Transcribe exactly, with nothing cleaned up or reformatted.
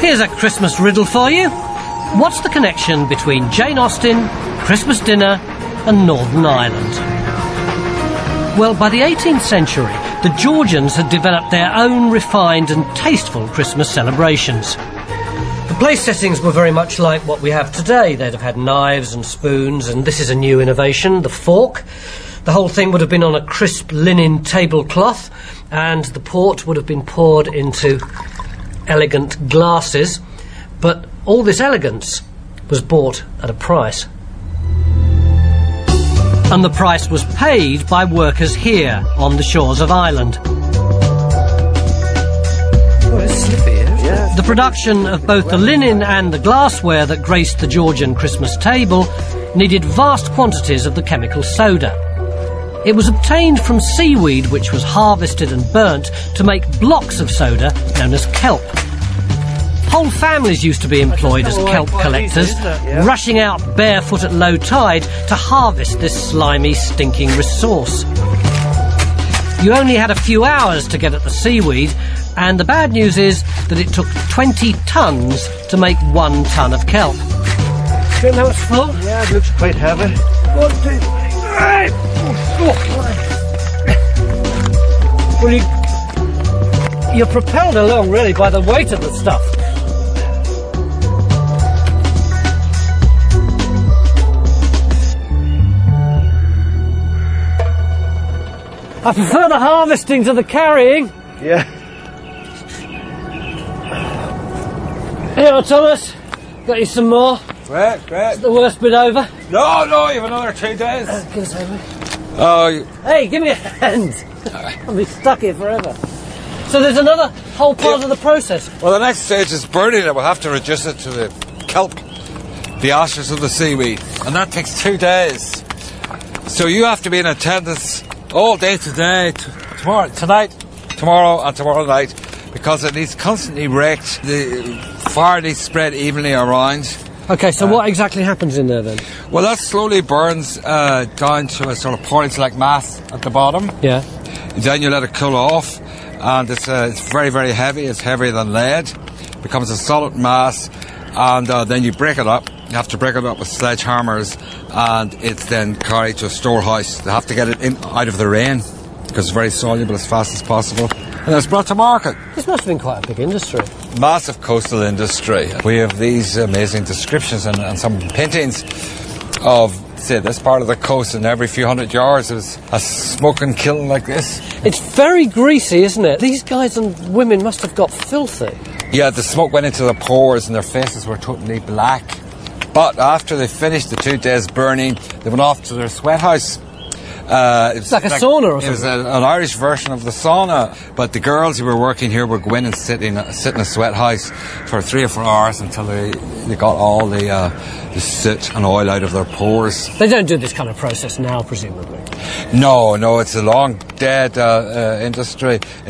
Here's a Christmas riddle for you. What's the connection between Jane Austen, Christmas dinner and Northern Ireland? Well, by the eighteenth century, the Georgians had developed their own refined and tasteful Christmas celebrations. The place settings were very much like what we have today. They'd have had knives and spoons, and this is a new innovation, the fork. The whole thing would have been on a crisp linen tablecloth, and the port would have been poured into elegant glasses. But all this elegance was bought at a price. And the price was paid by workers here on the shores of Ireland. Oh, it's slippy, yeah. The production of both the linen and the glassware that graced the Georgian Christmas table needed vast quantities of the chemical soda. It was obtained from seaweed which was harvested and burnt to make blocks of soda known as kelp. Whole families used to be employed as kelp collectors, rushing out barefoot at low tide to harvest this slimy, stinking resource. You only had a few hours to get at the seaweed, and the bad news is that it took twenty tons to make one ton of kelp. Do you know it's full? Yeah, it looks quite heavy. One, two, three. Well, you, you're propelled along, really, by the weight of the stuff. I prefer the harvesting to the carrying. Yeah. Here, Thomas. Got you some more. Great, great. Is the worst bit over? No, no, you have another two days. Uh, give us over. Oh, you... Hey, give me a hand. I'll be stuck here forever. So there's another whole part yeah. of the process. Well, the next stage is burning it. We'll have to reduce it to the kelp, the ashes of the seaweed. And that takes two days. So you have to be in attendance all day today, t- tomorrow, tonight, tomorrow and tomorrow night, because it needs constantly raked. The fire needs spread evenly around. OK, so uh, what exactly happens in there then? Well, that slowly burns uh, down to a sort of porridge-like mass at the bottom. Yeah. Then you let it cool off, and it's, uh, it's very, very heavy. It's heavier than lead. It becomes a solid mass, and uh, then you break it up. You have to break it up with sledgehammers, and it's then carried to a storehouse. They have to get it in out of the rain because it's very soluble as fast as possible, and it's brought to market. This must have been quite a big industry. Massive coastal industry. We have these amazing descriptions and, and some paintings of, say, this part of the coast, and every few hundred yards there's a smoking kiln like this. It's very greasy, isn't it? These guys and women must have got filthy. Yeah, the smoke went into their pores and their faces were totally black. But after they finished the two days burning, they went off to their sweat house. Uh, it was it's like a like, sauna or something. It was a, an Irish version of the sauna. But the girls who were working here would go in and sit in a, sit in a sweat house for three or four hours until they, they got all the, uh, the soot and oil out of their pores. They don't do this kind of process now, presumably? No, no, it's a long dead uh, uh, industry.